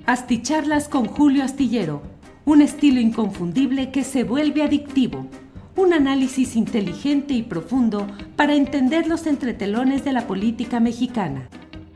Asticharlas con Julio Astillero, un estilo inconfundible que se vuelve adictivo. Un análisis inteligente y profundo para entender los entretelones de la política mexicana.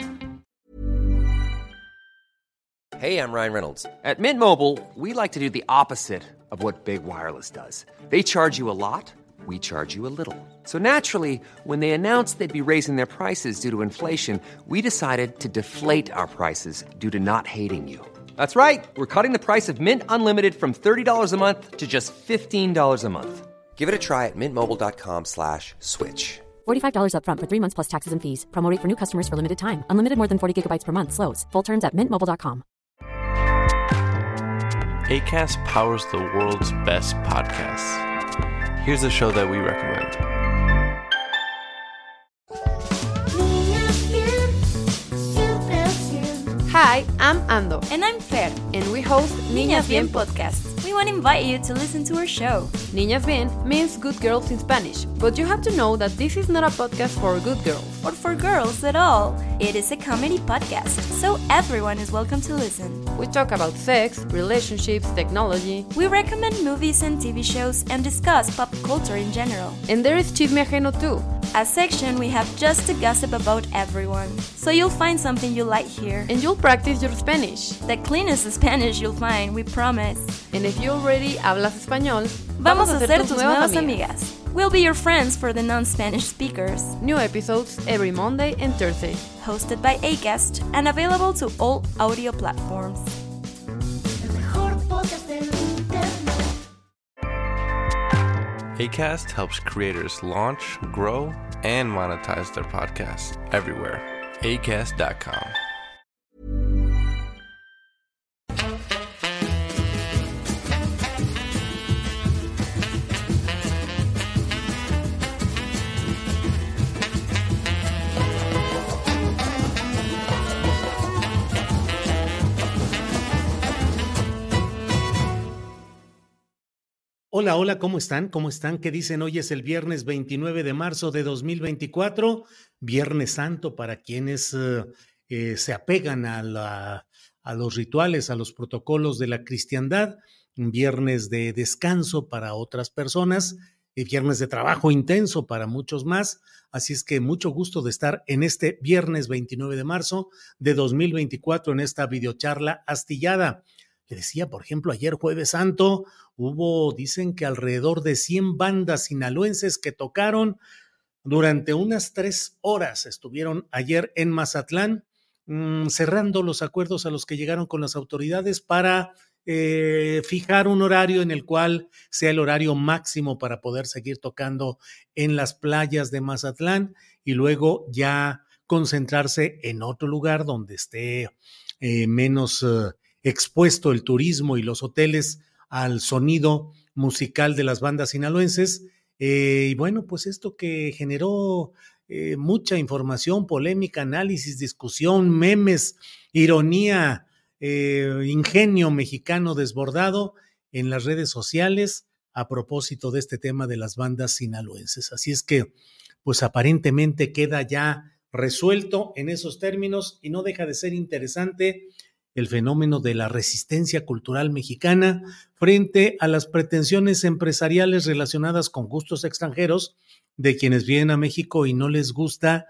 Hey, I'm Ryan Reynolds. At Mint Mobile, we like to do the opposite of what Big Wireless does. They charge you a lot, we charge you a little. So naturally, when they announced they'd be raising their prices due to inflation, we decided to deflate our prices due to not hating you. That's right. We're cutting the price of Mint Unlimited from $30 a month to just $15 a month. Give it a try at mintmobile.com/switch. $45 up front for 3 months plus taxes and fees. Promo rate for new customers for limited time. Unlimited more than 40 gigabytes per month. Slows full terms at mintmobile.com. Acast powers the world's best podcasts. Here's a show that we recommend. Hi, I'm Ando. And I'm Fer. And we host Niñas Bien Podcast. We want to invite you to listen to our show. Niñas Bien means good girls in Spanish, but you have to know that this is not a podcast for good girls. Or for girls at all. It is a comedy podcast, so everyone is welcome to listen. We talk about sex, relationships, technology. We recommend movies and TV shows and discuss pop culture in general. And there is Chisme Ajeno too. A section we have just to gossip about everyone. So you'll find something you like here. And you'll practice your Spanish. The cleanest Spanish you'll find, we promise. And if you already hablas español, vamos a ser tus nuevas amigas. We'll be your friends for the non-Spanish speakers. New episodes every Monday and Thursday. Hosted by Acast and available to all audio platforms. Acast helps creators launch, grow, and monetize their podcasts everywhere. Acast.com. Hola, hola, ¿cómo están? ¿Cómo están? ¿Qué dicen? Hoy es el viernes 29 de marzo de 2024, Viernes Santo para quienes se apegan a los rituales, a los protocolos de la cristiandad, un viernes de descanso para otras personas, viernes de trabajo intenso para muchos más, así es que mucho gusto de estar en este viernes 29 de marzo de 2024 en esta videocharla astillada. Le decía, por ejemplo, ayer Jueves Santo dicen que alrededor de 100 bandas sinaloenses que tocaron durante unas 3 horas. Estuvieron ayer en Mazatlán cerrando los acuerdos a los que llegaron con las autoridades para fijar un horario en el cual sea el horario máximo para poder seguir tocando en las playas de Mazatlán y luego ya concentrarse en otro lugar donde esté menos expuesto el turismo y los hoteles al sonido musical de las bandas sinaloenses. Y bueno, pues esto que generó mucha información, polémica, análisis, discusión, memes, ironía, ingenio mexicano desbordado en las redes sociales a propósito de este tema de las bandas sinaloenses. Así es que, pues aparentemente queda ya resuelto en esos términos y no deja de ser interesante el fenómeno de la resistencia cultural mexicana frente a las pretensiones empresariales relacionadas con gustos extranjeros de quienes vienen a México y no les gusta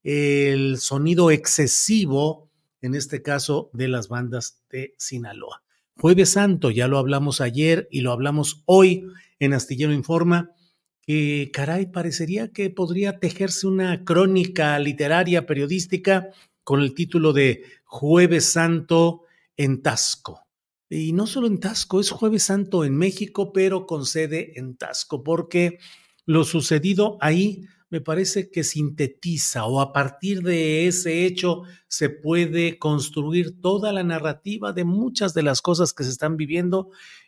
el sonido excesivo, en este caso, de las bandas de Sinaloa. Jueves Santo, ya lo hablamos ayer y lo hablamos hoy en Astillero Informa, que caray, parecería que podría tejerse una crónica literaria, periodística, con el título de Jueves Santo en Taxco. Y no solo en Taxco, es Jueves Santo en México, pero con sede en Taxco, porque lo sucedido ahí me parece que sintetiza, o a partir de ese hecho se puede construir toda la narrativa de muchas de las cosas que se están viviendo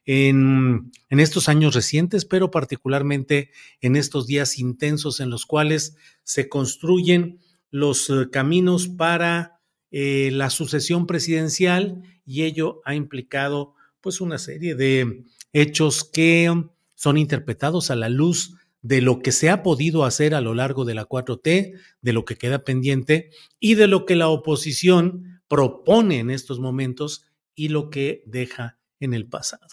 en estos años recientes, pero particularmente en estos días intensos en los cuales se construyen los caminos para la sucesión presidencial, y ello ha implicado pues una serie de hechos que son interpretados a la luz de lo que se ha podido hacer a lo largo de la 4T, de lo que queda pendiente y de lo que la oposición propone en estos momentos y lo que deja en el pasado.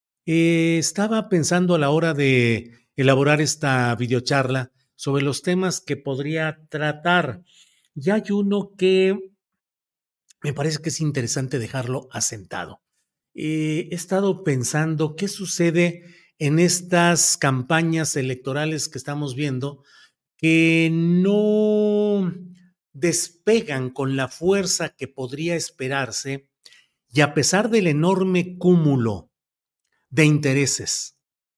Estaba pensando a la hora de elaborar esta videocharla sobre los temas que podría tratar. Y hay uno que me parece que es interesante dejarlo asentado. He estado pensando qué sucede en estas campañas electorales que estamos viendo, que no despegan con la fuerza que podría esperarse, y a pesar del enorme cúmulo de intereses,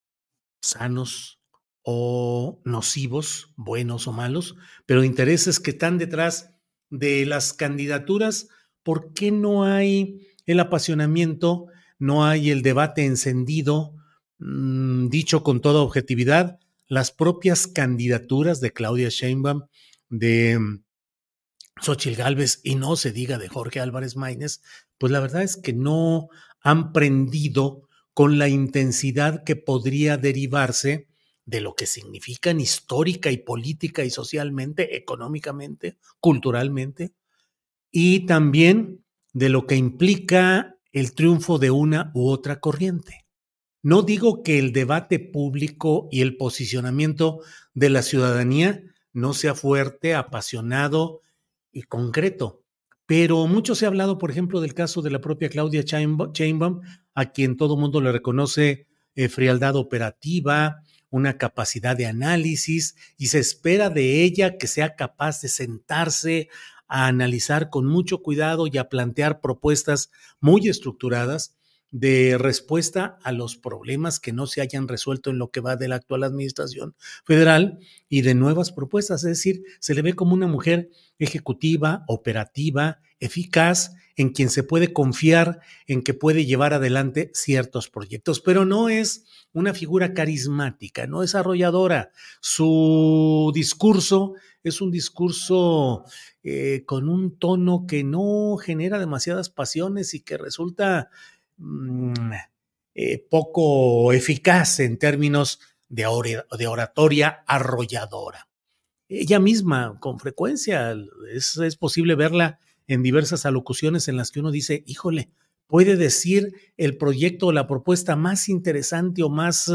sanos o nocivos, buenos o malos, pero intereses que están detrás de las candidaturas, ¿por qué no hay el apasionamiento, no hay el debate encendido? Dicho con toda objetividad, las propias candidaturas de Claudia Sheinbaum, de Xóchitl Gálvez y no se diga de Jorge Álvarez Maínez, pues la verdad es que no han prendido con la intensidad que podría derivarse de lo que significan histórica y política y socialmente, económicamente, culturalmente, y también de lo que implica el triunfo de una u otra corriente. No digo que el debate público y el posicionamiento de la ciudadanía no sea fuerte, apasionado y concreto, pero mucho se ha hablado, por ejemplo, del caso de la propia Claudia Sheinbaum, a quien todo mundo le reconoce frialdad operativa, una capacidad de análisis, y se espera de ella que sea capaz de sentarse a analizar con mucho cuidado y a plantear propuestas muy estructuradas de respuesta a los problemas que no se hayan resuelto en lo que va de la actual administración federal y de nuevas propuestas. Es decir, se le ve como una mujer ejecutiva, operativa, eficaz, en quien se puede confiar en que puede llevar adelante ciertos proyectos, pero no es una figura carismática, no es arrolladora. Su discurso es un discurso con un tono que no genera demasiadas pasiones y que resulta poco eficaz en términos de oratoria arrolladora. Ella misma, con frecuencia, es posible verla en diversas alocuciones en las que uno dice, híjole, puede decir el proyecto o la propuesta más interesante o más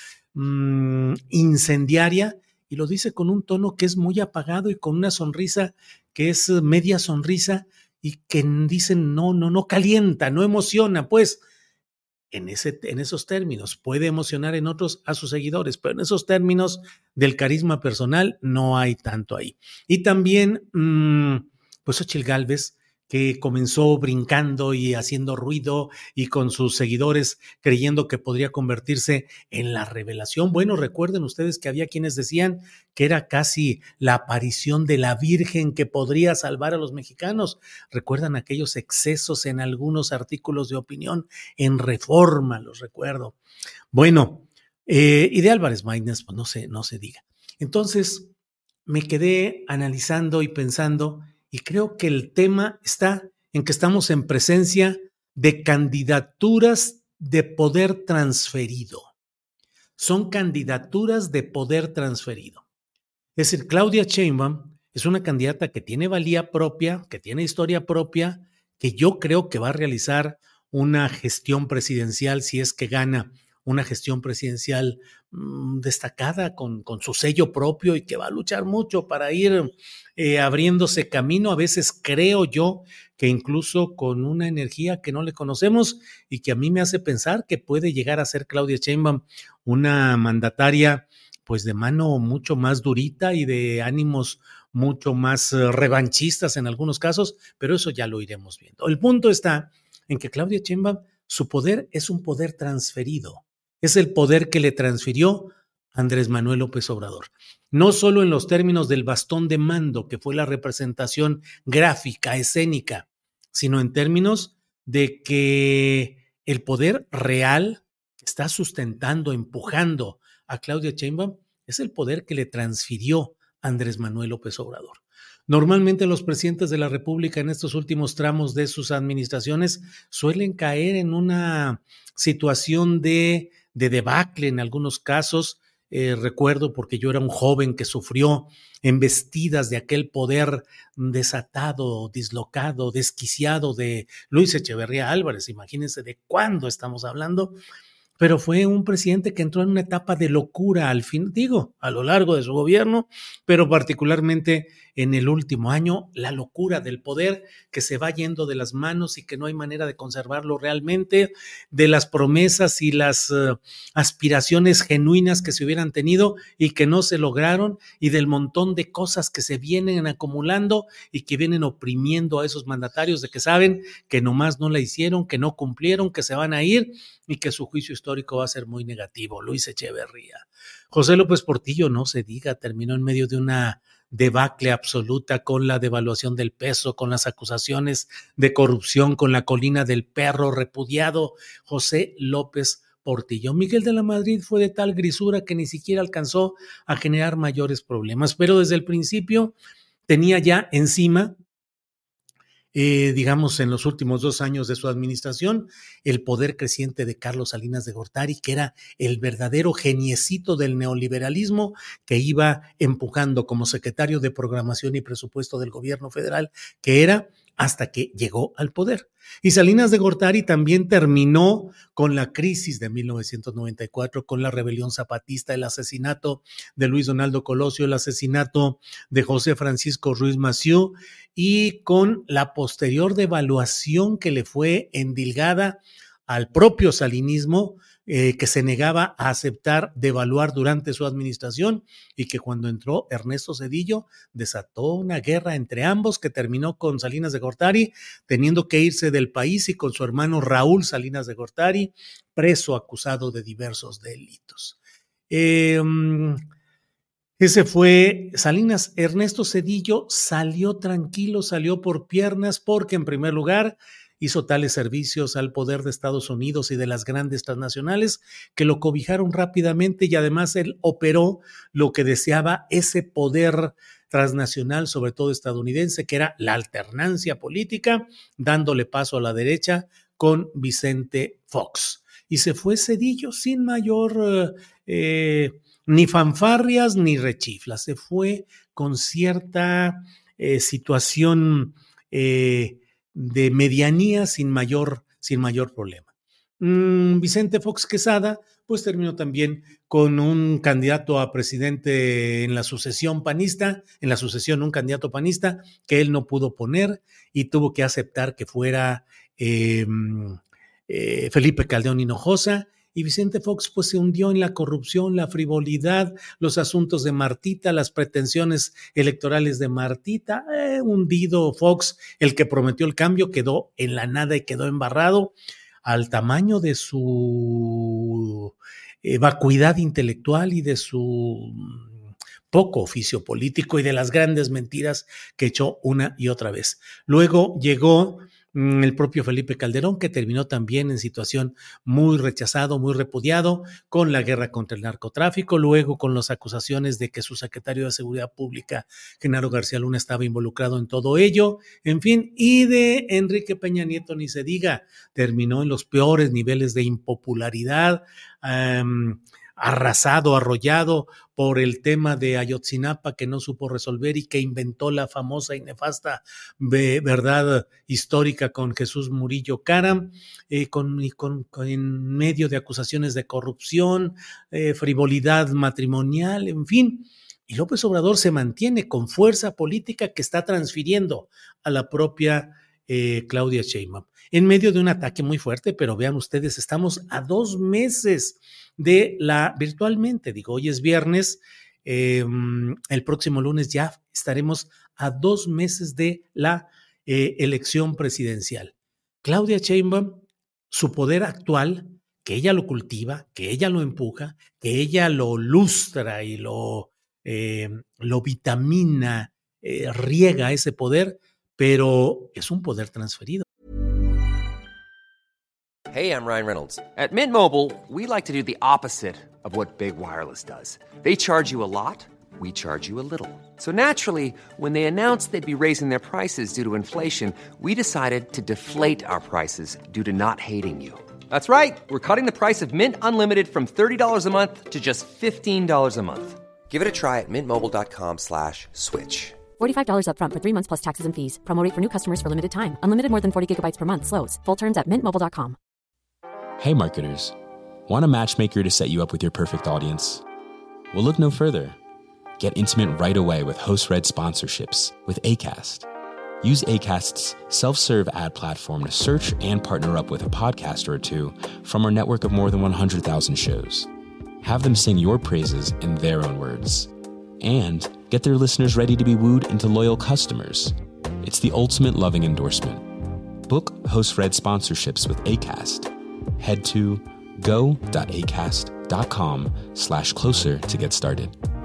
incendiaria, y lo dice con un tono que es muy apagado y con una sonrisa que es media sonrisa y que dicen no calienta, no emociona, pues en esos términos. Puede emocionar en otros a sus seguidores, pero en esos términos del carisma personal no hay tanto ahí. Y también, pues Xóchitl Gálvez, que comenzó brincando y haciendo ruido y con sus seguidores creyendo que podría convertirse en la revelación. Bueno, recuerden ustedes que había quienes decían que era casi la aparición de la Virgen que podría salvar a los mexicanos. ¿Recuerdan aquellos excesos en algunos artículos de opinión en Reforma? Los recuerdo. Bueno, y de Álvarez Maínez, pues no se diga. Entonces, me quedé analizando y pensando, y creo que el tema está en que estamos en presencia de candidaturas de poder transferido. Son candidaturas de poder transferido. Es decir, Claudia Sheinbaum es una candidata que tiene valía propia, que tiene historia propia, que yo creo que va a realizar una gestión presidencial, si es que gana una gestión presidencial destacada con su sello propio y que va a luchar mucho para ir abriéndose camino, a veces creo yo que incluso con una energía que no le conocemos y que a mí me hace pensar que puede llegar a ser Claudia Sheinbaum una mandataria pues de mano mucho más durita y de ánimos mucho más revanchistas en algunos casos, pero eso ya lo iremos viendo. El punto está en que Claudia Sheinbaum, su poder es un poder transferido. Es el poder que le transfirió Andrés Manuel López Obrador. No solo en los términos del bastón de mando, que fue la representación gráfica, escénica, sino en términos de que el poder real que está sustentando, empujando a Claudia Sheinbaum es el poder que le transfirió Andrés Manuel López Obrador. Normalmente los presidentes de la República en estos últimos tramos de sus administraciones suelen caer en una situación de debacle en algunos casos, recuerdo porque yo era un joven que sufrió embestidas de aquel poder desatado, dislocado, desquiciado de Luis Echeverría Álvarez. Imagínense de cuándo estamos hablando. Pero fue un presidente que entró en una etapa de locura al fin, a lo largo de su gobierno, pero particularmente en el último año, la locura del poder que se va yendo de las manos y que no hay manera de conservarlo realmente, de las promesas y las aspiraciones genuinas que se hubieran tenido y que no se lograron, y del montón de cosas que se vienen acumulando y que vienen oprimiendo a esos mandatarios de que saben que nomás no la hicieron, que no cumplieron, que se van a ir y que su juicio histórico va a ser muy negativo. Luis Echeverría. José López Portillo, no se diga, terminó en medio de una debacle absoluta con la devaluación del peso, con las acusaciones de corrupción, con la colina del perro repudiado. José López Portillo. Miguel de la Madrid fue de tal grisura que ni siquiera alcanzó a generar mayores problemas, pero desde el principio tenía ya encima, digamos, en los últimos 2 años de su administración, el poder creciente de Carlos Salinas de Gortari, que era el verdadero geniecito del neoliberalismo que iba empujando como secretario de Programación y Presupuesto del gobierno federal, que era hasta que llegó al poder. Y Salinas de Gortari también terminó con la crisis de 1994, con la rebelión zapatista, el asesinato de Luis Donaldo Colosio, el asesinato de José Francisco Ruiz Massieu y con la posterior devaluación que le fue endilgada al propio salinismo, que se negaba a aceptar devaluar durante su administración y que cuando entró Ernesto Zedillo desató una guerra entre ambos que terminó con Salinas de Gortari teniendo que irse del país y con su hermano Raúl Salinas de Gortari preso acusado de diversos delitos. Ese fue Salinas. Ernesto Zedillo salió tranquilo, salió por piernas porque en primer lugar hizo tales servicios al poder de Estados Unidos y de las grandes transnacionales que lo cobijaron rápidamente y además él operó lo que deseaba ese poder transnacional, sobre todo estadounidense, que era la alternancia política, dándole paso a la derecha con Vicente Fox. Y se fue Zedillo sin mayor ni fanfarrias ni rechiflas, se fue con cierta situación de medianía sin mayor problema. Vicente Fox Quesada pues terminó también con un candidato a presidente en la sucesión panista, un candidato panista que él no pudo poner y tuvo que aceptar que fuera Felipe Calderón Hinojosa. Y Vicente Fox pues se hundió en la corrupción, la frivolidad, los asuntos de Martita, las pretensiones electorales de Martita. Hundido Fox, el que prometió el cambio, quedó en la nada y quedó embarrado al tamaño de su vacuidad intelectual y de su poco oficio político y de las grandes mentiras que echó una y otra vez. Luego llegó el propio Felipe Calderón, que terminó también en situación muy rechazado, muy repudiado, con la guerra contra el narcotráfico, luego con las acusaciones de que su secretario de Seguridad Pública, Genaro García Luna, estaba involucrado en todo ello, en fin, y de Enrique Peña Nieto ni se diga, terminó en los peores niveles de impopularidad, arrasado, arrollado por el tema de Ayotzinapa que no supo resolver y que inventó la famosa y nefasta verdad histórica con Jesús Murillo Caram, en medio de acusaciones de corrupción, frivolidad matrimonial, en fin. Y López Obrador se mantiene con fuerza política que está transfiriendo a la propia Claudia Sheinbaum, en medio de un ataque muy fuerte, pero vean ustedes, estamos a 2 meses de virtualmente, hoy es viernes, el próximo lunes ya estaremos a 2 meses de la elección presidencial. Claudia Sheinbaum, su poder actual, que ella lo cultiva, que ella lo empuja, que ella lo lustra y lo vitamina, riega ese poder, pero es un poder transferido. Hey, I'm Ryan Reynolds. At Mint Mobile, we like to do the opposite of what Big Wireless does. They charge you a lot, we charge you a little. So naturally, when they announced they'd be raising their prices due to inflation, we decided to deflate our prices due to not hating you. That's right. We're cutting the price of Mint Unlimited from $30 a month to just $15 a month. Give it a try at mintmobile.com/switch. $45 up front for 3 months plus taxes and fees. Promo rate for new customers for limited time. Unlimited more than 40 gigabytes per month. Slows full terms at mintmobile.com. Hey marketers, want a matchmaker to set you up with your perfect audience? Well, look no further. Get intimate right away with host-read sponsorships with Acast. Use Acast's self-serve ad platform to search and partner up with a podcaster or two from our network of more than 100,000 shows. Have them sing your praises in their own words. And get their listeners ready to be wooed into loyal customers. It's the ultimate loving endorsement. Book host-read sponsorships with Acast. Head to go.acast.com/closer to get started.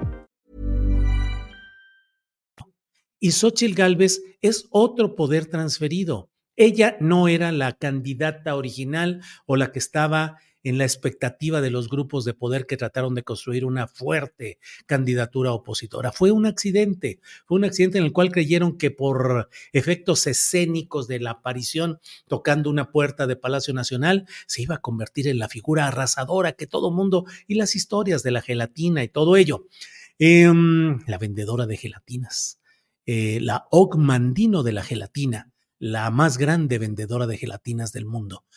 Y Xóchitl Gálvez es otro poder transferido. Ella no era la candidata original o la que estaba en la expectativa de los grupos de poder que trataron de construir una fuerte candidatura opositora. Fue un accidente en el cual creyeron que por efectos escénicos de la aparición tocando una puerta de Palacio Nacional se iba a convertir en la figura arrasadora que todo mundo, y las historias de la gelatina y todo ello. La vendedora de gelatinas. La Ogmandino de la gelatina, la más grande vendedora de gelatinas del mundo.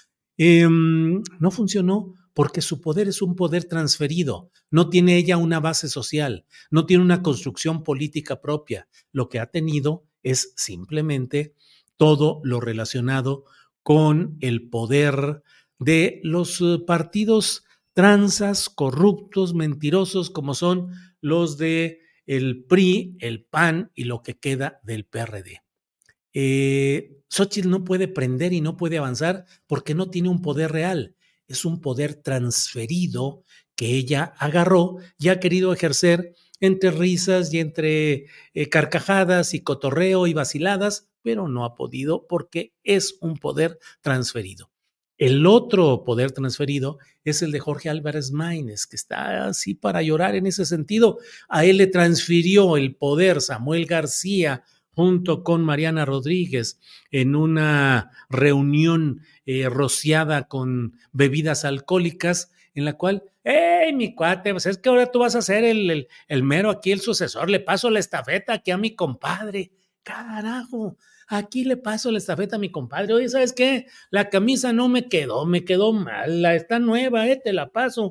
No funcionó porque su poder es un poder transferido. No tiene ella una base social, no tiene una construcción política propia. Lo que ha tenido es simplemente todo lo relacionado con el poder de los partidos tranzas, corruptos, mentirosos, como son los de el PRI, el PAN y lo que queda del PRD. Xóchitl no puede prender y no puede avanzar porque no tiene un poder real. Es un poder transferido que ella agarró y ha querido ejercer entre risas y entre carcajadas y cotorreo y vaciladas, pero no ha podido porque es un poder transferido. El otro poder transferido es el de Jorge Álvarez Maínez, que está así para llorar en ese sentido. A él le transfirió el poder Samuel García junto con Mariana Rodríguez en una reunión rociada con bebidas alcohólicas, en la cual, ¡hey, mi cuate! Pues es que ahora tú vas a ser el mero aquí, el sucesor. Le paso la estafeta aquí a mi compadre. ¡Carajo! Aquí le paso la estafeta a mi compadre. Oye, ¿sabes qué? La camisa no me quedó mala, está nueva, te la paso.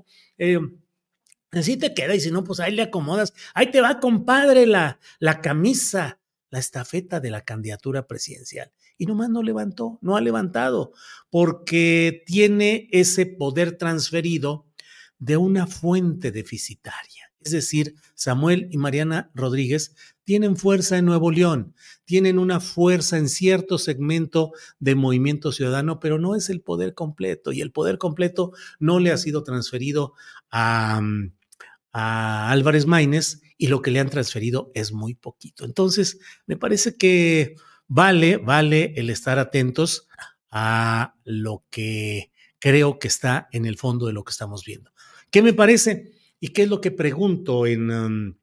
Así te queda, y si no, pues ahí le acomodas. Ahí te va, compadre, la camisa, la estafeta de la candidatura presidencial. Y nomás no ha levantado, porque tiene ese poder transferido de una fuente deficitaria. Es decir, Samuel y Mariana Rodríguez tienen fuerza en Nuevo León, tienen una fuerza en cierto segmento de Movimiento Ciudadano, pero no es el poder completo, y el poder completo no le ha sido transferido a Álvarez Maínez, y lo que le han transferido es muy poquito. Entonces, me parece que vale el estar atentos a lo que creo que está en el fondo de lo que estamos viendo. ¿Qué me parece? ¿Y qué es lo que pregunto en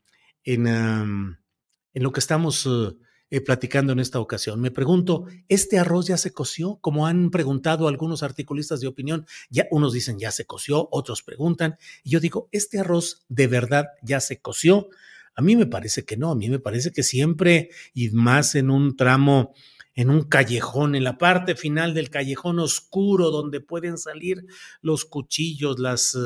lo que estamos platicando en esta ocasión? Me pregunto, ¿este arroz ya se coció? Como han preguntado algunos articulistas de opinión, ya unos dicen ya se coció, otros preguntan, y yo digo, ¿este arroz de verdad ya se coció? A mí me parece que no, a mí me parece que siempre, y más en un tramo, en un callejón, en la parte final del callejón oscuro, donde pueden salir los cuchillos,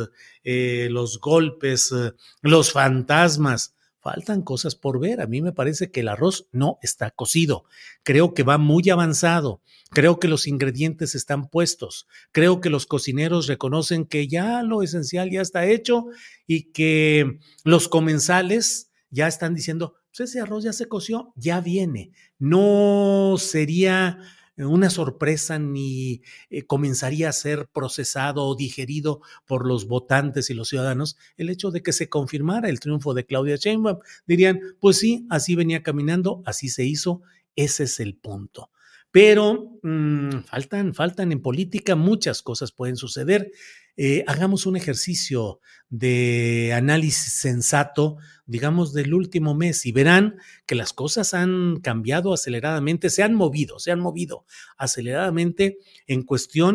los golpes, los fantasmas. Faltan cosas por ver. A mí me parece que el arroz no está cocido. Creo que va muy avanzado. Creo que los ingredientes están puestos. Creo que los cocineros reconocen que ya lo esencial ya está hecho y que los comensales ya están diciendo, pues ese arroz ya se coció, ya viene. No sería una sorpresa ni comenzaría a ser procesado o digerido por los votantes y los ciudadanos el hecho de que se confirmara el triunfo de Claudia Sheinbaum. Dirían, pues sí, así venía caminando, así se hizo, ese es el punto. Pero faltan en política, muchas cosas pueden suceder. Hagamos un ejercicio de análisis sensato, digamos, del último mes, y verán que las cosas han cambiado aceleradamente, se han movido aceleradamente en cuestión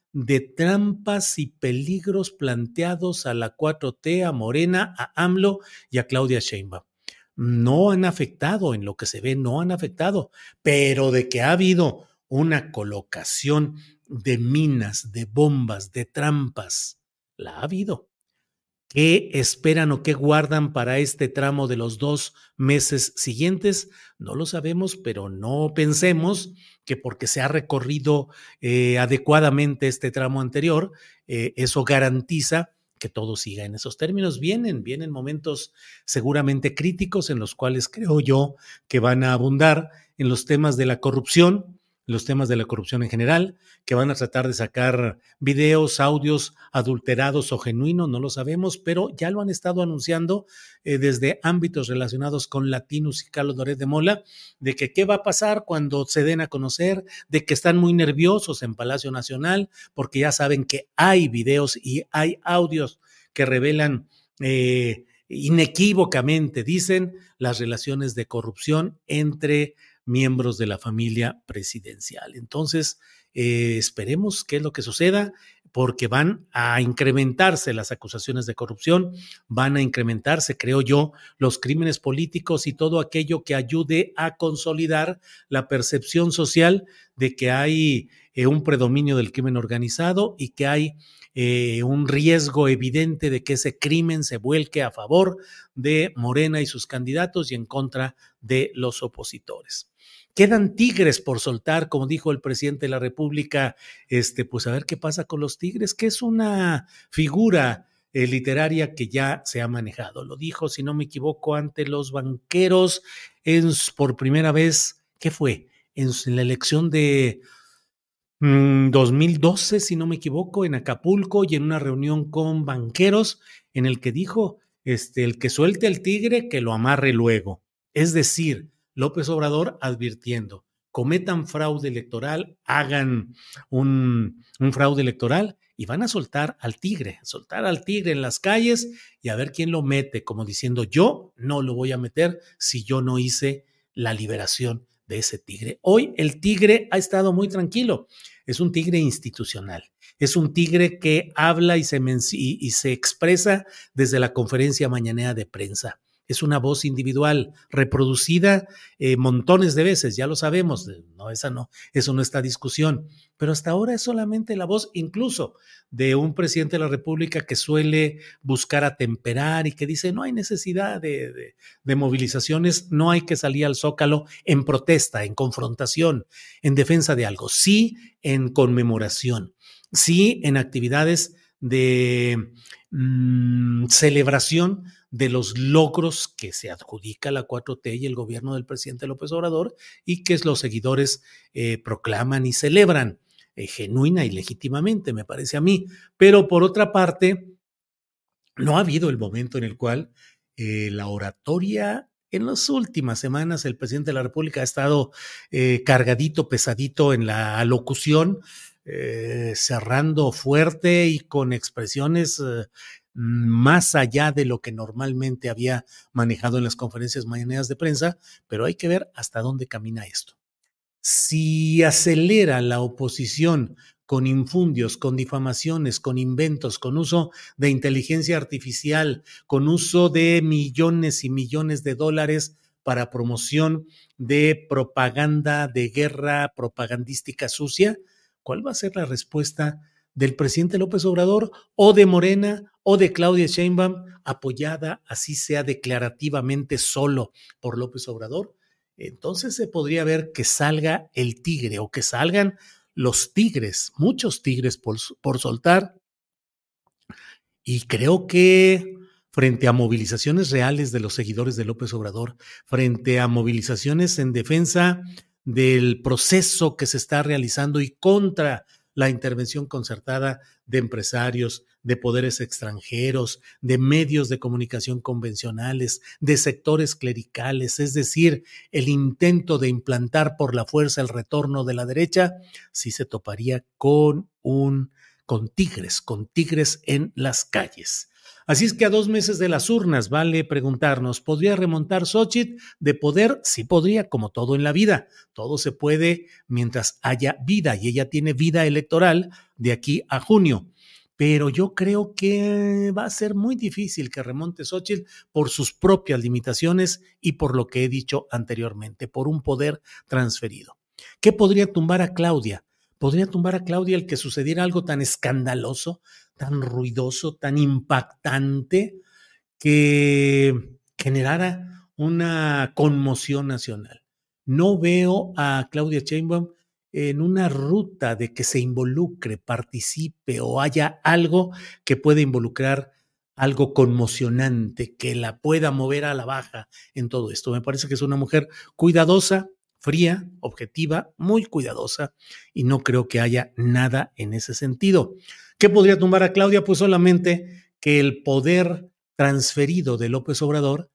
de trampas y peligros planteados a la 4T, a Morena, a AMLO y a Claudia Sheinbaum. No han afectado, en lo que se ve, no han afectado, pero de que ha habido una colocación de minas, de bombas, de trampas, la ha habido. ¿Qué esperan o qué guardan para este tramo de los 2 meses siguientes? No lo sabemos, pero no pensemos que porque se ha recorrido adecuadamente este tramo anterior, eso garantiza que todo siga en esos términos. Vienen momentos seguramente críticos en los cuales creo yo que van a abundar en los temas de la corrupción, los temas de la corrupción en general, que van a tratar de sacar videos, audios adulterados o genuinos, no lo sabemos, pero ya lo han estado anunciando desde ámbitos relacionados con Latinus y Carlos Loret de Mola, de que qué va a pasar cuando se den a conocer, de que están muy nerviosos en Palacio Nacional, porque ya saben que hay videos y hay audios que revelan inequívocamente, dicen, las relaciones de corrupción entre miembros de la familia presidencial. Entonces, esperemos qué es lo que suceda, porque van a incrementarse las acusaciones de corrupción, van a incrementarse, creo yo, los crímenes políticos y todo aquello que ayude a consolidar la percepción social de que hay un predominio del crimen organizado y que hay un riesgo evidente de que ese crimen se vuelque a favor de Morena y sus candidatos y en contra de los opositores. Quedan tigres por soltar, como dijo el presidente de la República, pues a ver qué pasa con los tigres, que es una figura literaria que ya se ha manejado. Lo dijo, si no me equivoco, ante los banqueros por primera vez, ¿qué fue? En la elección de 2012, si no me equivoco, en Acapulco y en una reunión con banqueros en el que dijo, el que suelte al tigre, que lo amarre luego. Es decir, López Obrador advirtiendo, cometan fraude electoral, hagan un fraude electoral y van a soltar al tigre en las calles y a ver quién lo mete, como diciendo, yo no lo voy a meter si yo no hice la liberación de ese tigre. Hoy el tigre ha estado muy tranquilo, es un tigre institucional, es un tigre que habla y se expresa desde la conferencia mañanera de prensa. Es una voz individual reproducida montones de veces, ya lo sabemos, eso no está discusión, pero hasta ahora es solamente la voz incluso de un presidente de la República que suele buscar atemperar y que dice no hay necesidad de movilizaciones, no hay que salir al Zócalo en protesta, en confrontación, en defensa de algo, sí en conmemoración, sí en actividades de celebración de los logros que se adjudica la 4T y el gobierno del presidente López Obrador y que los seguidores proclaman y celebran genuina y legítimamente, me parece a mí. Pero por otra parte, no ha habido el momento en el cual la oratoria, en las últimas semanas el presidente de la República ha estado cargadito, pesadito en la alocución, cerrando fuerte y con expresiones más allá de lo que normalmente había manejado en las conferencias mañaneras de prensa, pero hay que ver hasta dónde camina esto. Si acelera la oposición con infundios, con difamaciones, con inventos, con uso de inteligencia artificial, con uso de millones y millones de dólares para promoción de propaganda de guerra propagandística sucia, ¿cuál va a ser la respuesta del presidente López Obrador o de Morena o de Claudia Sheinbaum, apoyada así sea declarativamente solo por López Obrador? Entonces se podría ver que salga el tigre o que salgan los tigres, muchos tigres por soltar. Y creo que frente a movilizaciones reales de los seguidores de López Obrador, frente a movilizaciones en defensa del proceso que se está realizando y contra la intervención concertada de empresarios, de poderes extranjeros, de medios de comunicación convencionales, de sectores clericales, es decir, el intento de implantar por la fuerza el retorno de la derecha, sí se toparía con un con tigres en las calles. Así es que a 2 meses de las urnas vale preguntarnos, ¿podría remontar Xóchitl? De poder, sí podría, como todo en la vida. Todo se puede mientras haya vida, y ella tiene vida electoral de aquí a junio. Pero yo creo que va a ser muy difícil que remonte Xóchitl por sus propias limitaciones y por lo que he dicho anteriormente, por un poder transferido. ¿Qué podría tumbar a Claudia? Podría tumbar a Claudia el que sucediera algo tan escandaloso, tan ruidoso, tan impactante, que generara una conmoción nacional. No veo a Claudia Sheinbaum en una ruta de que se involucre, participe o haya algo que pueda involucrar algo conmocionante, que la pueda mover a la baja en todo esto. Me parece que es una mujer cuidadosa, fría, objetiva, muy cuidadosa, y no creo que haya nada en ese sentido. ¿Qué podría tumbar a Claudia? Pues solamente que el poder transferido de López Obrador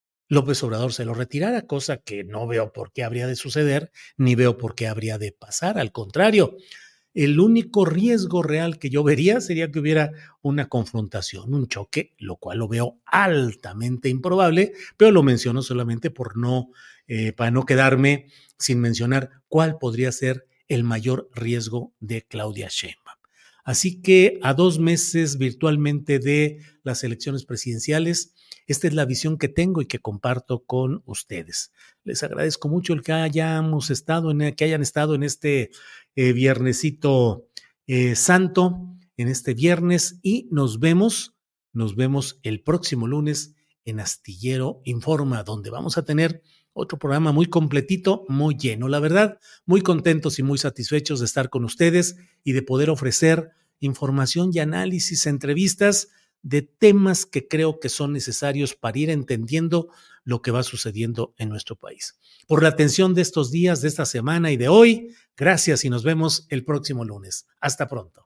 se lo retirara, cosa que no veo por qué habría de suceder, ni veo por qué habría de pasar. Al contrario, el único riesgo real que yo vería sería que hubiera una confrontación, un choque, lo cual lo veo altamente improbable, pero lo menciono solamente para no quedarme sin mencionar cuál podría ser el mayor riesgo de Claudia Sheinbaum. Así que a 2 meses virtualmente de las elecciones presidenciales, esta es la visión que tengo y que comparto con ustedes. Les agradezco mucho el que hayan estado en este viernesito santo, en este viernes, y nos vemos el próximo lunes en Astillero Informa, donde vamos a tener otro programa muy completito, muy lleno. La verdad, muy contentos y muy satisfechos de estar con ustedes y de poder ofrecer información y análisis, entrevistas de temas que creo que son necesarios para ir entendiendo lo que va sucediendo en nuestro país. Por la atención de estos días, de esta semana y de hoy, gracias y nos vemos el próximo lunes. Hasta pronto.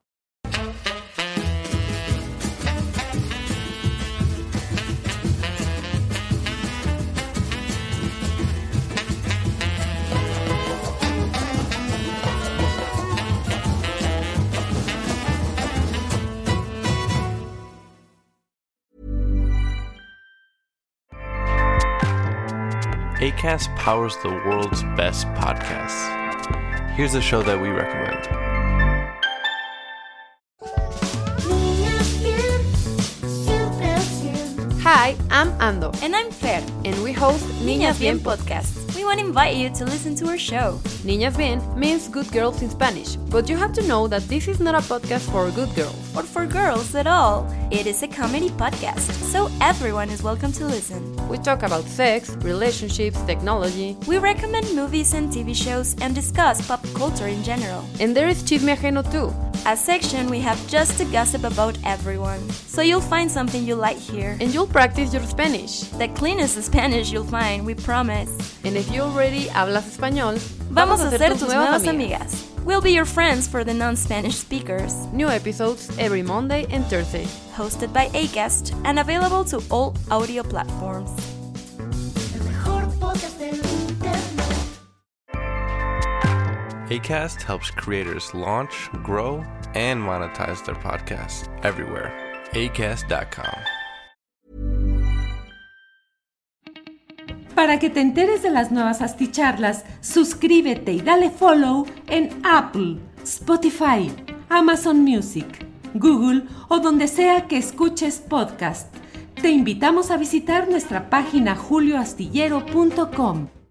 Acast powers the world's best podcasts. Here's a show that we recommend. Hi, I'm Ando. And I'm Fer. And we host Niñas Bien Podcast. We want to invite you to listen to our show. Niñas Bien means good girls in Spanish, but you have to know that this is not a podcast for good girls. Or for girls at all. It is a comedy podcast, so everyone is welcome to listen. We talk about sex, relationships, technology. We recommend movies and TV shows and discuss pop culture in general. And there is Chisme Ajeno too. A section we have just to gossip about everyone. So you'll find something you like here. And you'll practice your Spanish. The cleanest Spanish you'll find, we promise. And if you already hablas español, vamos a ser tus nuevas amigas. We'll be your friends for the non-Spanish speakers. New episodes every Monday and Thursday. Hosted by Acast and available to all audio platforms. Acast helps creators launch, grow, and monetize their podcasts everywhere. Acast.com. Para que te enteres de las nuevas asticharlas, suscríbete y dale follow en Apple, Spotify, Amazon Music, Google o donde sea que escuches podcast. Te invitamos a visitar nuestra página julioastillero.com.